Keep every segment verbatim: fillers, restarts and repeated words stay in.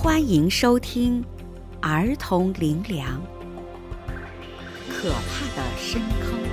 欢迎收听儿童灵粮。可怕的深坑。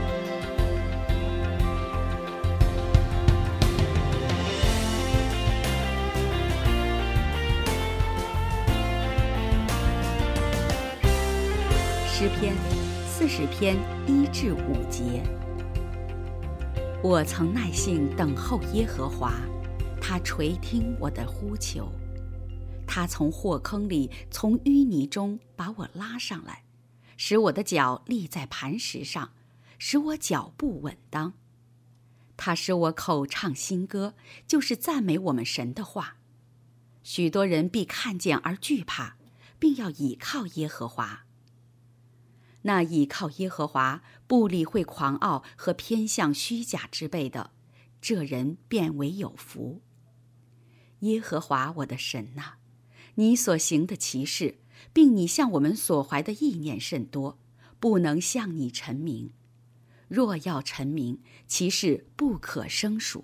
诗篇四十篇一至五节。我曾耐性等候耶和华，他垂听我的呼求。他从祸坑里，从淤泥中把我拉上来，使我的脚立在磐石上，使我脚步稳当。他使我口唱新歌，就是赞美我们神的话。许多人必看见而惧怕，并要倚靠耶和华。那倚靠耶和华，不理会狂傲和偏向虚假之辈的，这人便为有福。耶和华我的神哪，你所行的奇事，并你向我们所怀的意念甚多，不能向你陈明。若要陈明，其事不可胜数。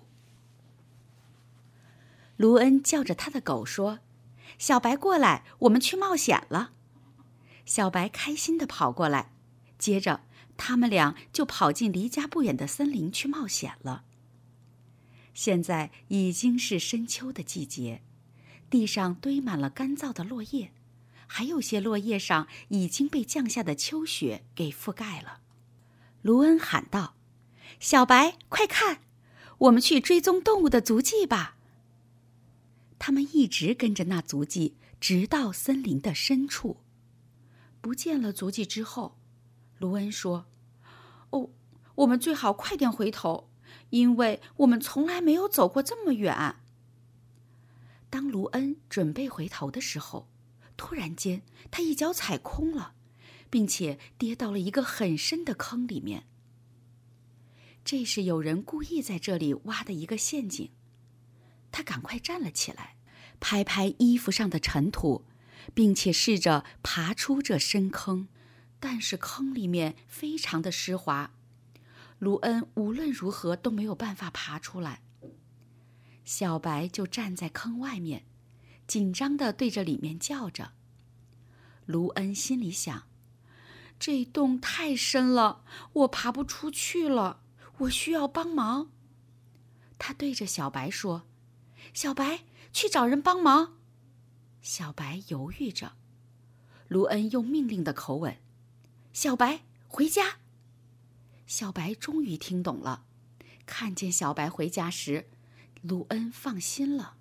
卢恩叫着他的狗说：“小白过来，我们去冒险了。”小白开心地跑过来，接着他们俩就跑进离家不远的森林去冒险了。现在已经是深秋的季节，地上堆满了干燥的落叶，还有些落叶上已经被降下的秋雪给覆盖了。卢恩喊道：“小白，快看，我们去追踪动物的足迹吧。”他们一直跟着那足迹，直到森林的深处。不见了足迹之后，卢恩说：“哦，我们最好快点回头，因为我们从来没有走过这么远。”当卢恩准备回头的时候，突然间他一脚踩空了，并且跌到了一个很深的坑里面。这是有人故意在这里挖的一个陷阱。他赶快站了起来，拍拍衣服上的尘土，并且试着爬出这深坑，但是坑里面非常的湿滑，卢恩无论如何都没有办法爬出来。小白就站在坑外面，紧张地对着里面叫着。卢恩心里想：这洞太深了，我爬不出去了，我需要帮忙。他对着小白说：“小白，去找人帮忙。”小白犹豫着。卢恩用命令的口吻：“小白，回家。”小白终于听懂了。看见小白回家时，卢恩放心了。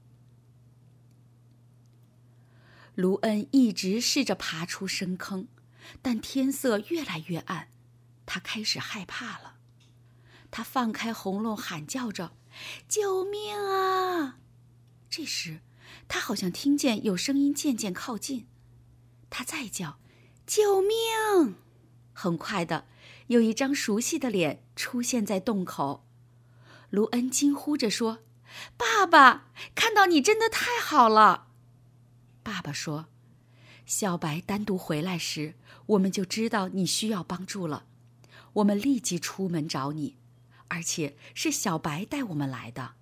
卢恩一直试着爬出深坑，但天色越来越暗，他开始害怕了。他放开喉咙喊叫着：“救命啊！”这时他好像听见有声音渐渐靠近，他再叫：“救命！”很快的，有一张熟悉的脸出现在洞口。卢恩惊呼着说：“爸爸，看到你真的太好了。”爸爸说：“小白单独回来时，我们就知道你需要帮助了。我们立即出门找你，而且是小白带我们来的。”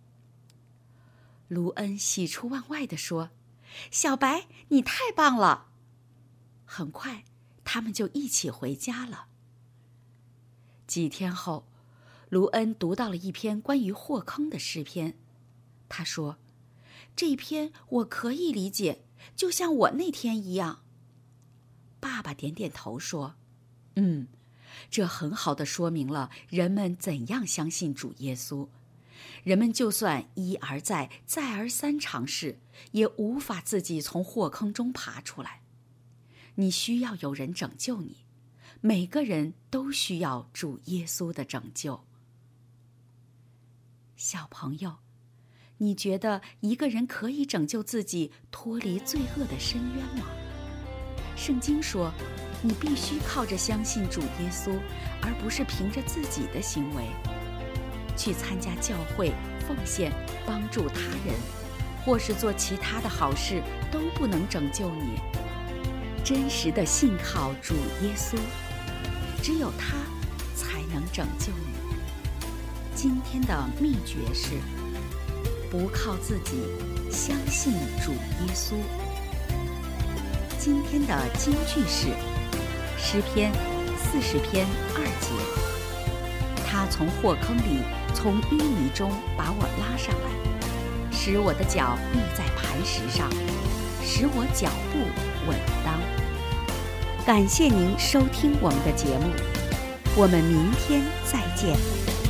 卢恩喜出望外地说：“小白，你太棒了！”很快，他们就一起回家了。几天后，卢恩读到了一篇关于祸坑的诗篇。他说：“这篇我可以理解，就像我那天一样。”爸爸点点头说：“嗯，这很好地说明了人们怎样相信主耶稣。人们就算一而再、再而三尝试，也无法自己从祸坑中爬出来。你需要有人拯救你，每个人都需要主耶稣的拯救。”小朋友，你觉得一个人可以拯救自己脱离罪恶的深渊吗？圣经说，你必须靠着相信主耶稣，而不是凭着自己的行为。去参加教会、奉献、帮助他人，或是做其他的好事，都不能拯救你。真实的信靠主耶稣，只有他才能拯救你。今天的秘诀是：不靠自己，相信主耶稣。 今天的金句是诗篇四十篇二节。他从祸坑里，从淤泥中把我拉上来，使我的脚立在磐石上，使我脚步稳当。感谢您收听我们的节目，我们明天再见。